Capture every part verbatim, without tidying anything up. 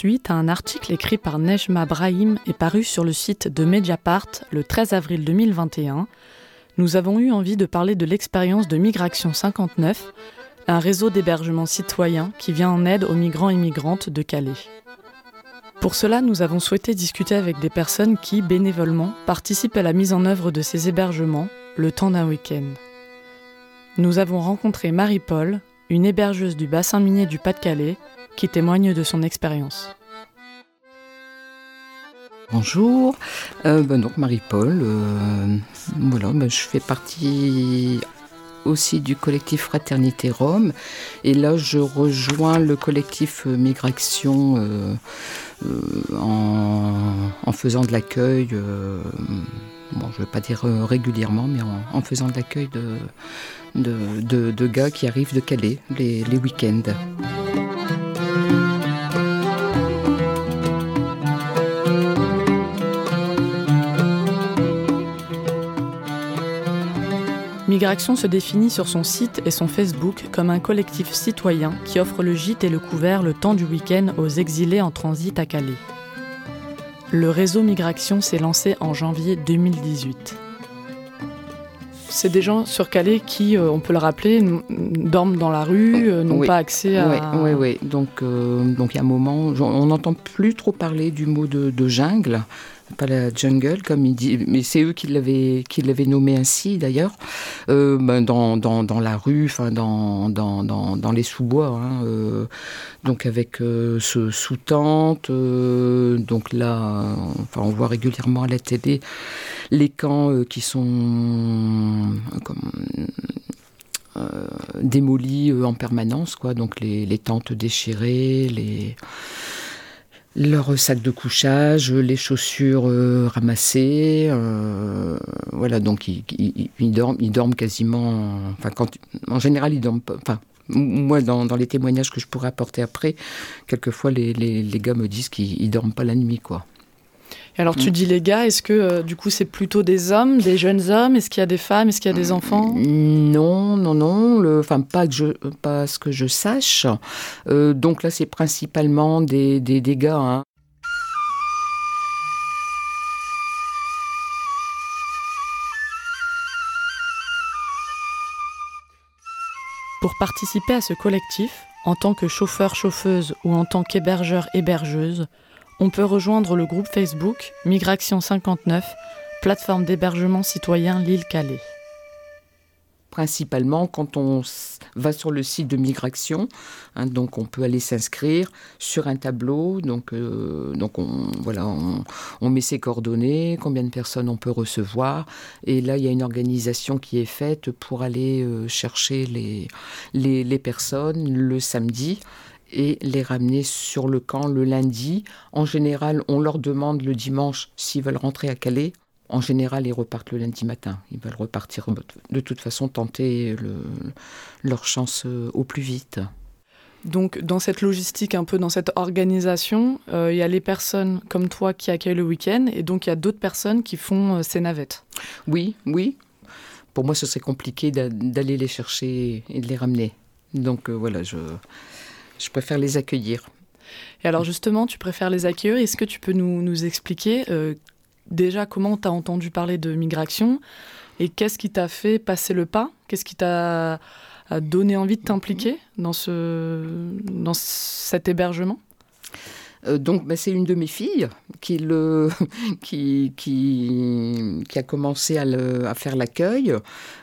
suite à un article écrit par Nejma Brahim et paru sur le site de Mediapart le treize avril deux mille vingt et un, nous avons eu envie de parler de l'expérience de Migration cinquante-neuf, un réseau d'hébergement citoyen qui vient en aide aux migrants et migrantes de Calais. Pour cela, nous avons souhaité discuter avec des personnes qui, bénévolement, participent à la mise en œuvre de ces hébergements, le temps d'un week-end. Nous avons rencontré Marie-Paul, une hébergeuse du bassin minier du Pas-de-Calais, qui témoigne de son expérience. Bonjour, euh, ben donc Marie-Paul, euh, voilà, ben je fais partie aussi du collectif Fraternité Rome, et là je rejoins le collectif Migration euh, euh, en, en faisant de l'accueil, euh, bon je ne veux pas dire régulièrement, mais en, en faisant de l'accueil de, de, de, de gars qui arrivent de Calais les, les week-ends. Migration se définit sur son site et son Facebook comme un collectif citoyen qui offre le gîte et le couvert le temps du week-end aux exilés en transit à Calais. Le réseau Migration s'est lancé en janvier deux mille dix-huit. C'est des gens sur Calais qui, euh, on peut le rappeler, n- dorment dans la rue, euh, n'ont oui. pas accès à... Oui, oui, oui. Donc, euh, donc il y a un moment, on n'entend plus trop parler du mot de, de jungle, pas la jungle, comme il dit, mais c'est eux qui l'avaient, qui l'avaient nommé ainsi d'ailleurs, euh, ben dans, dans, dans la rue, enfin dans, dans, dans, dans les sous-bois, hein, euh, donc avec euh, ce sous-tente, euh, donc là, euh, enfin on voit régulièrement à la télé les camps euh, qui sont euh, comme euh, démolis euh, en permanence, quoi, donc les, les tentes déchirées, les leurs sacs de couchage, les chaussures euh, ramassées, euh, voilà, donc ils, ils, ils, dorment, ils dorment quasiment, enfin, quand, en général ils dorment pas, enfin, moi dans, dans les témoignages que je pourrais apporter après, quelquefois les, les, les gars me disent qu'ils ils dorment pas la nuit, quoi. Et alors tu dis les gars, est-ce que euh, du coup c'est plutôt des hommes, des jeunes hommes, est-ce qu'il y a des femmes, est-ce qu'il y a des enfants ? Non, non, non, le, enfin pas que je, pas ce que je sache. Euh, donc là c'est principalement des, des, des gars, hein. Pour participer à ce collectif, en tant que chauffeur-chauffeuse ou en tant qu'hébergeur-hébergeuse, on peut rejoindre le groupe Facebook Migration cinquante-neuf, plateforme d'hébergement citoyen Lille-Calais. Principalement quand on va sur le site de Migration, hein, donc on peut aller s'inscrire sur un tableau, donc, euh, donc on, voilà, on, on met ses coordonnées, combien de personnes on peut recevoir, et là il y a une organisation qui est faite pour aller euh, chercher les, les, les personnes le samedi et les ramener sur le camp le lundi. En général, on leur demande le dimanche s'ils veulent rentrer à Calais. En général, ils repartent le lundi matin. Ils veulent repartir, de toute façon, tenter le, leur chance au plus vite. Donc, dans cette logistique, un peu dans cette organisation, euh, il y a les personnes comme toi qui accueillent le week-end, et donc il y a d'autres personnes qui font euh, ces navettes. Oui, oui. Pour moi, ce serait compliqué d'a- d'aller les chercher et de les ramener. Donc, euh, voilà, je, je préfère les accueillir. Et alors, justement, tu préfères les accueillir. Est-ce que tu peux nous, nous expliquer euh, déjà comment tu as entendu parler de Migration et qu'est-ce qui t'a fait passer le pas ? Qu'est-ce qui t'a donné envie de t'impliquer dans, ce, dans cet hébergement ? Euh, donc, bah, c'est une de mes filles qui, le, qui, qui, qui a commencé à, le, à faire l'accueil.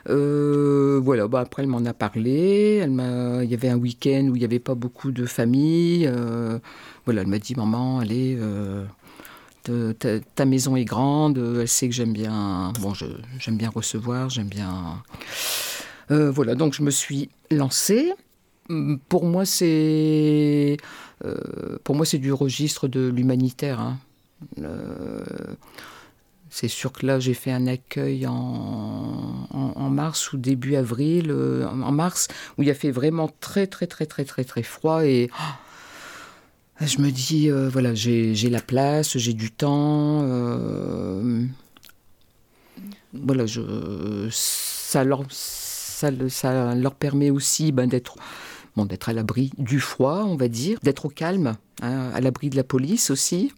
Euh, voilà, bah, après, elle m'en a parlé. Elle m'a, il y avait un week-end où il n'y avait pas beaucoup de familles. Euh, voilà, elle m'a dit, maman, allez, euh, te, ta, ta maison est grande. Elle sait que j'aime bien, bon, je, j'aime bien recevoir, j'aime bien... Euh, voilà, donc je me suis lancée. Pour moi, c'est... Euh, pour moi, c'est du registre de l'humanitaire. Hein. Euh, c'est sûr que là, j'ai fait un accueil en, en, en mars ou début avril, euh, en mars, où il a fait vraiment très, très, très, très, très, très froid. Et oh, je me dis, euh, voilà, j'ai, j'ai la place, j'ai du temps. Euh, voilà, je, ça, leur, ça, ça leur permet aussi ben, d'être... Bon, d'être à l'abri du froid, on va dire, d'être au calme, hein, à l'abri de la police aussi.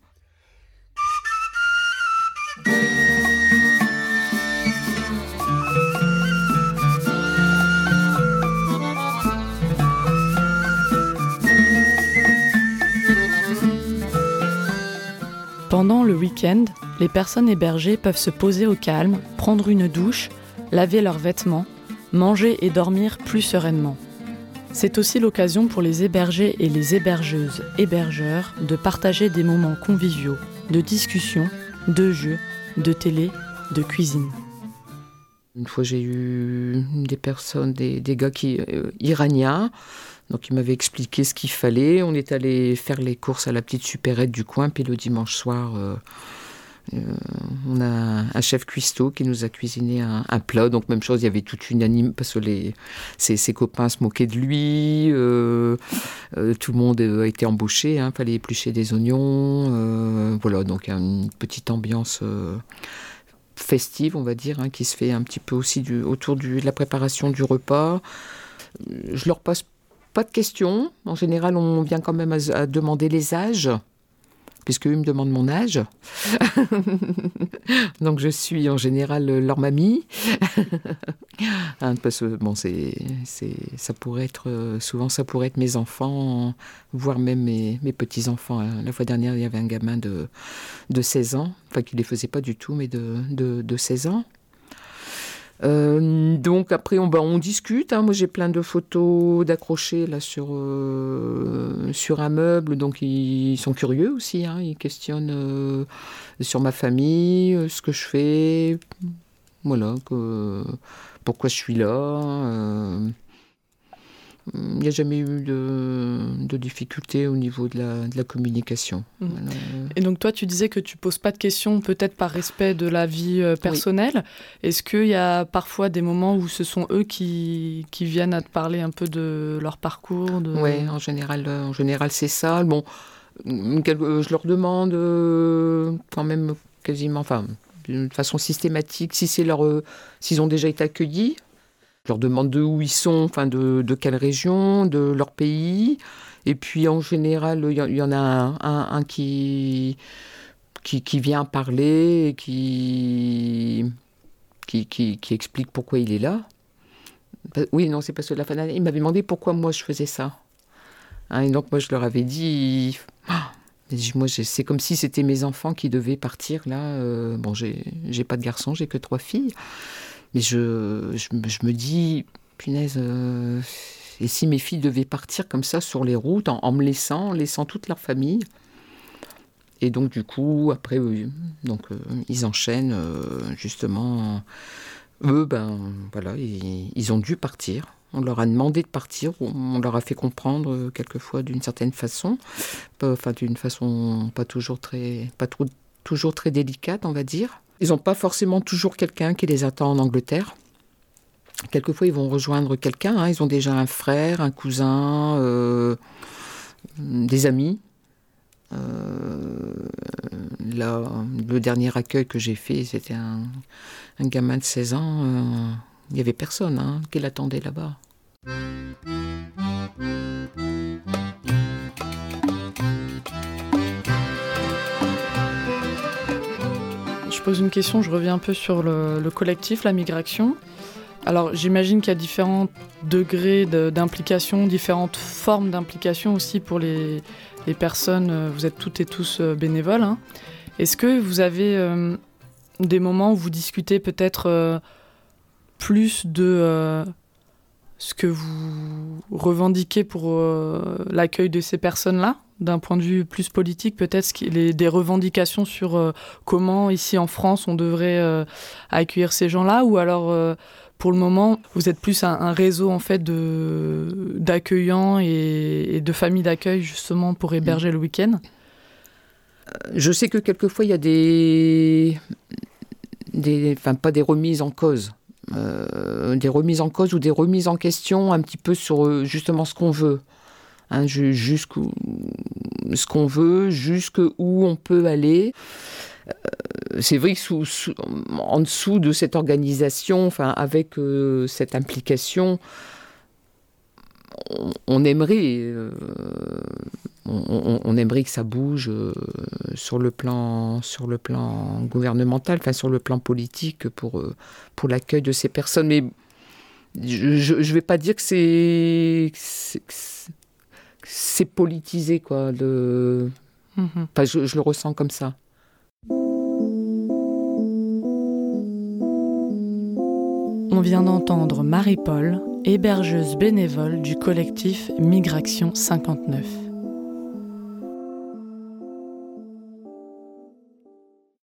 Pendant le week-end, les personnes hébergées peuvent se poser au calme, prendre une douche, laver leurs vêtements, manger et dormir plus sereinement. C'est aussi l'occasion pour les hébergés et les hébergeuses, hébergeurs, de partager des moments conviviaux, de discussions, de jeux, de télé, de cuisine. Une fois, j'ai eu des personnes, des, des gars qui, euh, iraniens, donc ils m'avaient expliqué ce qu'il fallait. On est allé faire les courses à la petite supérette du coin, puis le dimanche soir, euh, euh, on a un chef cuistot qui nous a cuisiné un, un plat. Donc même chose, il y avait toute une anime, parce que les, ses, ses copains se moquaient de lui. Euh, euh, tout le monde a été embauché, il hein, fallait éplucher des oignons. Euh, voilà, donc une petite ambiance... Euh, festive, on va dire, hein, qui se fait un petit peu aussi du, autour du, de la préparation du repas. Je leur pose pas de questions. En général, on vient quand même à, à demander les âges, puisque eux me demandent mon âge. Donc je suis en général leur mamie. Hein, parce que bon, c'est, c'est, ça pourrait être souvent ça pourrait être mes enfants, voire même mes, mes petits enfants. Hein. La fois dernière, il y avait un gamin de de seize ans, enfin qui les faisait pas du tout, mais de de, de seize ans. Euh, donc après on, ben, on discute, hein. Moi j'ai plein de photos d'accrochées là sur, euh, sur un meuble, donc ils, ils sont curieux aussi, hein. Ils questionnent euh, sur ma famille, euh, ce que je fais, voilà, que, pourquoi je suis là. Euh, il n'y a jamais eu de, de difficulté au niveau de la, de la communication. Mmh. Voilà. Et donc toi, tu disais que tu ne poses pas de questions, peut-être par respect de la vie euh, personnelle. Oui. Est-ce qu'il y a parfois des moments où ce sont eux qui, qui viennent à te parler un peu de leur parcours de... Oui, en général, en général, c'est ça. Bon, je leur demande euh, quand même quasiment, enfin, de façon systématique, si c'est leur, euh, s'ils ont déjà été accueillis. Je leur demande de où ils sont, enfin de, de quelle région, de leur pays. Et puis en général, il y, y en a un, un, un qui, qui, qui vient parler et qui, qui, qui, qui explique pourquoi il est là. Oui, non, c'est parce que la fin d'année, il m'avait demandé pourquoi moi je faisais ça. Hein, et donc moi je leur avais dit... Oh, moi, c'est comme si c'était mes enfants qui devaient partir là. Euh, bon, j'ai, j'ai pas de garçons, j'ai que trois filles. Mais je, je, je me dis, punaise, euh, et si mes filles devaient partir comme ça sur les routes, en, en me laissant, en laissant toute leur famille. Et donc, du coup, après, euh, donc, euh, ils enchaînent, euh, justement. Eux, ben, voilà, ils, ils ont dû partir. On leur a demandé de partir, on leur a fait comprendre, euh, quelquefois, d'une certaine façon. Pas, enfin, d'une façon pas toujours très, pas trop, toujours très délicate, on va dire. Ils n'ont pas forcément toujours quelqu'un qui les attend en Angleterre. Quelquefois, ils vont rejoindre quelqu'un. Hein. Ils ont déjà un frère, un cousin, euh, des amis. Euh, là, le dernier accueil que j'ai fait, c'était un, un gamin de seize ans. Euh, il n'y avait personne hein, qui l'attendait là-bas. Je pose une question, je reviens un peu sur le, le collectif, la migration. Alors j'imagine qu'il y a différents degrés de, d'implication, différentes formes d'implication aussi pour les, les personnes. Vous êtes toutes et tous bénévoles. Hein. Est-ce que vous avez euh, des moments où vous discutez peut-être euh, plus de euh, ce que vous revendiquez pour euh, l'accueil de ces personnes-là ? D'un point de vue plus politique, peut-être qu'il y a des revendications sur euh, comment, ici en France, on devrait euh, accueillir ces gens-là, ou alors, euh, pour le moment, vous êtes plus un, un réseau en fait, de, d'accueillants et, et de familles d'accueil, justement, pour héberger mmh. le week-end. Je sais que quelquefois, il y a des... des enfin, pas des remises en cause, euh, des remises en cause ou des remises en question un petit peu sur, justement, ce qu'on veut. Hein, jusqu'où ce qu'on veut, jusqu'où on peut aller. Euh, c'est vrai que sous, sous, en dessous de cette organisation, enfin, avec euh, cette implication, on, on aimerait, euh, on, on aimerait que ça bouge euh, sur le plan, sur le plan gouvernemental, enfin sur le plan politique pour euh, pour l'accueil de ces personnes. Mais je ne vais pas dire que c'est, c'est, c'est politisé, quoi. De... Mm-hmm. Enfin, je, je le ressens comme ça. On vient d'entendre Marie-Paul, hébergeuse bénévole du collectif Migration cinquante-neuf.